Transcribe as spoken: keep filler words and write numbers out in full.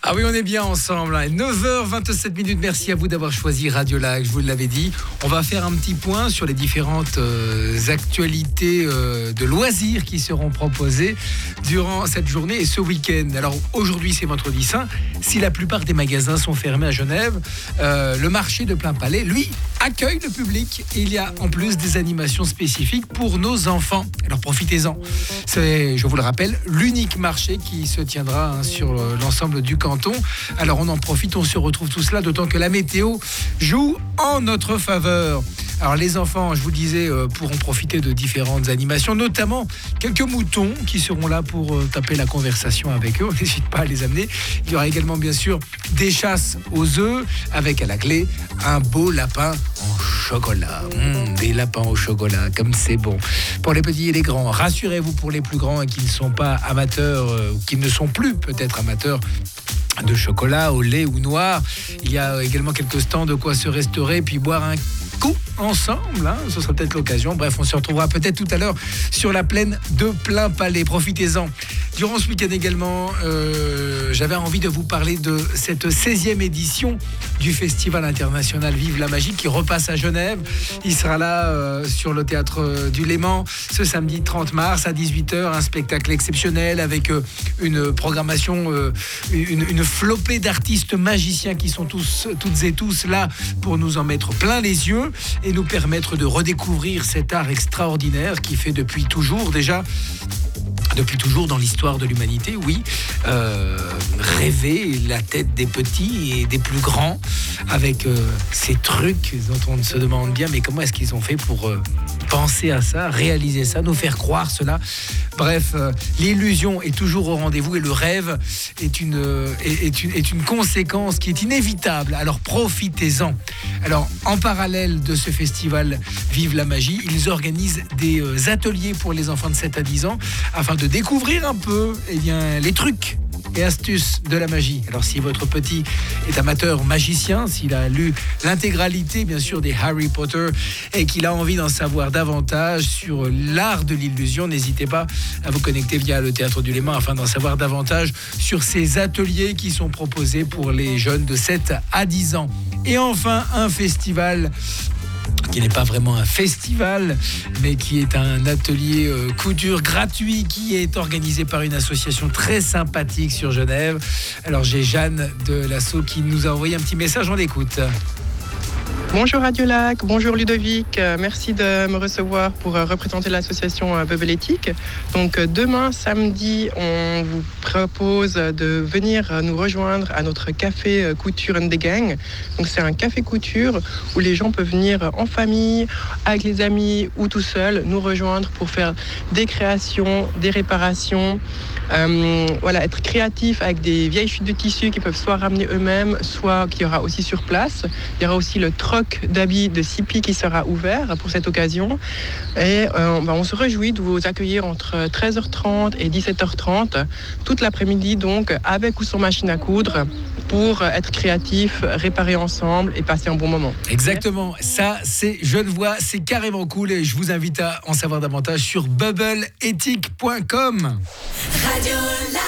Ah oui, on est bien ensemble. Hein. neuf heures vingt-sept minutes. Merci à vous d'avoir choisi Radio Lac. Je vous l'avais dit. On va faire un petit point sur les différentes euh, actualités euh, de loisirs qui seront proposées durant cette journée et ce week-end. Alors aujourd'hui, c'est vendredi saint. Si la plupart des magasins sont fermés à Genève, euh, le marché de Plainpalais, lui, accueille le public. Et il y a en plus des animations spécifiques pour nos enfants. Alors profitez-en. C'est, je vous le rappelle, l'unique marché qui se tiendra hein, sur l'ensemble du canton. Alors on en profite, on se retrouve tout cela, d'autant que la météo joue en notre faveur. Alors les enfants, je vous le disais, euh, pourront profiter de différentes animations, notamment quelques moutons qui seront là pour euh, taper la conversation avec eux. On n'hésite pas à les amener. Il y aura également bien sûr des chasses aux œufs avec à la clé un beau lapin en chocolat. Mmh, des lapins au chocolat, comme c'est bon. Pour les petits et les grands, rassurez-vous pour les plus grands qui ne sont pas amateurs, euh, qui ne sont plus peut-être amateurs de chocolat au lait ou noir. Il y a également quelques stands de quoi se restaurer puis boire un coup ensemble, hein, ce sera peut-être l'occasion. Bref, on se retrouvera peut-être tout à l'heure sur la plaine de Plainpalais. Profitez-en. Durant ce week-end également, euh, j'avais envie de vous parler de cette seizième édition du Festival international Vive la Magie qui repasse à Genève. Il sera là euh, sur le théâtre du Léman ce samedi trente mars à dix-huit heures. Un spectacle exceptionnel avec euh, une programmation, euh, une, une flopée d'artistes magiciens qui sont tous, toutes et tous là pour nous en mettre plein les yeux et nous permettre de redécouvrir cet art extraordinaire qui fait depuis toujours déjà depuis toujours dans l'histoire de l'humanité, oui, euh, rêver la tête des petits et des plus grands avec euh, ces trucs dont on se demande bien, mais comment est-ce qu'ils ont fait pour euh, penser à ça, réaliser ça, nous faire croire cela. Bref, euh, l'illusion est toujours au rendez-vous et le rêve est une, euh, est, est, une, est une conséquence qui est inévitable. Alors profitez-en. Alors en parallèle de ce festival Vive la Magie, ils organisent des euh, ateliers pour les enfants de sept à dix ans afin de découvrir un peu eh bien, les trucs et astuces de la magie. Alors si votre petit est amateur magicien, s'il a lu l'intégralité bien sûr des Harry Potter et qu'il a envie d'en savoir davantage sur l'art de l'illusion, n'hésitez pas à vous connecter via le Théâtre du Léman afin d'en savoir davantage sur ces ateliers qui sont proposés pour les jeunes de sept à dix ans. Et enfin, un festival qui n'est pas vraiment un festival, mais qui est un atelier euh, couture gratuit qui est organisé par une association très sympathique sur Genève. Alors j'ai Jeanne de l'asso qui nous a envoyé un petit message, on l'écoute. Bonjour Radio Lac, bonjour Ludovic, euh, merci de me recevoir pour euh, représenter l'association euh, Bubble Éthique. Donc euh, demain samedi, on vous propose de venir euh, nous rejoindre à notre café euh, couture and the gang. Donc c'est un café couture où les gens peuvent venir en famille, avec les amis ou tout seul, nous rejoindre pour faire des créations, des réparations. Euh, voilà, être créatif avec des vieilles chutes de tissu qu'ils peuvent soit ramener eux-mêmes, soit qu'il y aura aussi sur place. Il y aura aussi le troc d'habits de Sipi qui sera ouvert pour cette occasion. Et euh, ben on se réjouit de vous accueillir entre treize heures trente et dix-sept heures trente, toute l'après-midi donc, avec ou sans machine à coudre, pour être créatif, réparer ensemble et passer un bon moment. Exactement, ça c'est Genevois, c'est carrément cool et je vous invite à en savoir davantage sur bubble éthique point com. Radio